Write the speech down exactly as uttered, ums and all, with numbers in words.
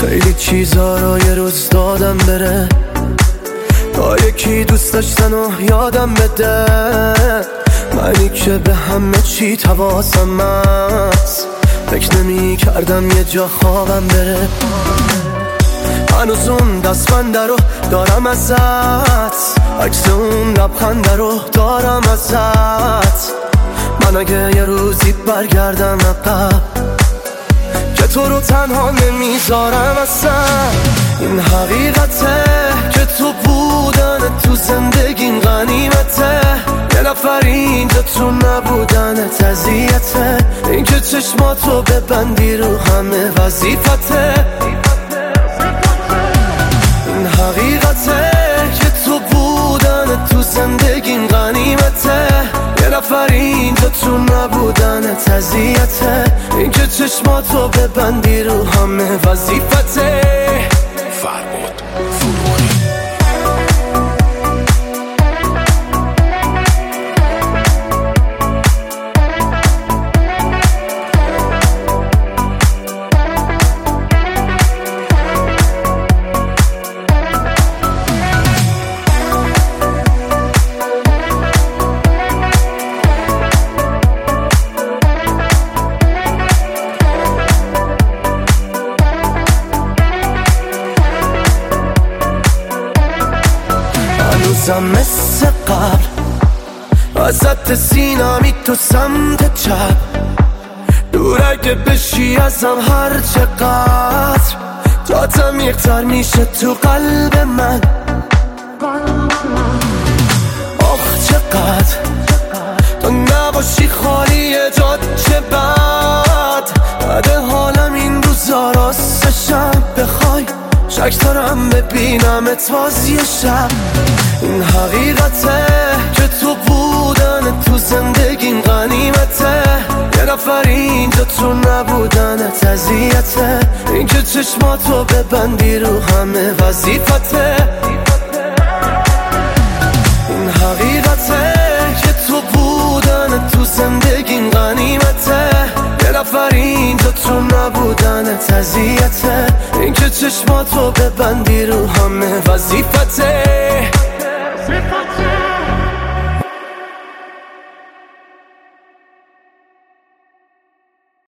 خیلی چیزا رو یه روز دادم بره، تا یکی دوست داشتن و یادم بده. منی که به همه چی حواسم هست، فکر نمی کردم یه جا خوابم بره. هنوز اون دستبنده رو دارم ازت، عکس اون لبخنده رو دارم ازت. من اگه یه روزی برگردم عقب، که تو رو تنها نمیذارم اصلا. این حقیقته که تو بودن تو زندگیم غنیمته، یه نفر اینجا تو نبودن تزیته. این که چشماتو ببندی رو همه وظیفته. این حقیقته که تو بودن تو زندگیم غنیمته، یه نفر اینجا تو نبودن تزیته. این که چشماتو ببندی رو همه وظیفته. فرباد فروغی. هنوزم مثل قبل ازت سینمی تو سمت چپ، دور اگه بشی ازم هر چقدر، جاتم یکتر میشه تو قلب من. آخ چقدر تو نباشی خالی جات، چه بد بده حالم این روزا راستشم. بخوای شک دارم ببینمت بازی شب. این حقیقته که تو بودن تو زندگیم غنیمته، یه نفر اینجا تو نبودن تزیته. این که چشماتو ببندی رو همه وظیفته. این حقیقته که تو بودن تو زندگیم غنیمته، یه نفر اینجا تو نبودن تزیته. این که چشماتو ببندی رو همه وظیفته.